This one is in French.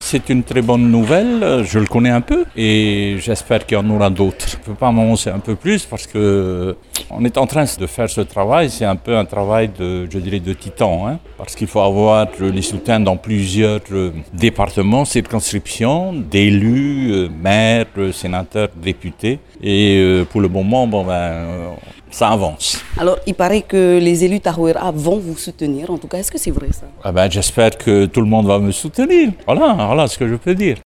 c'est une très bonne nouvelle. Je le connais un peu et j'espère qu'il y en aura d'autres. Je ne peux pas m'annoncer un peu plus parce que on est en train de faire ce travail. C'est un peu un travail de titan, hein, parce qu'il faut avoir les soutiens dans plusieurs départements, circonscriptions, d'élus, maires, sénateurs, députés. Et pour le moment, ça avance. Alors, il paraît que les élus Tarouéra vont vous soutenir. En tout cas, est-ce que c'est vrai ça? J'espère que tout le monde va me soutenir. Voilà ce que je peux dire.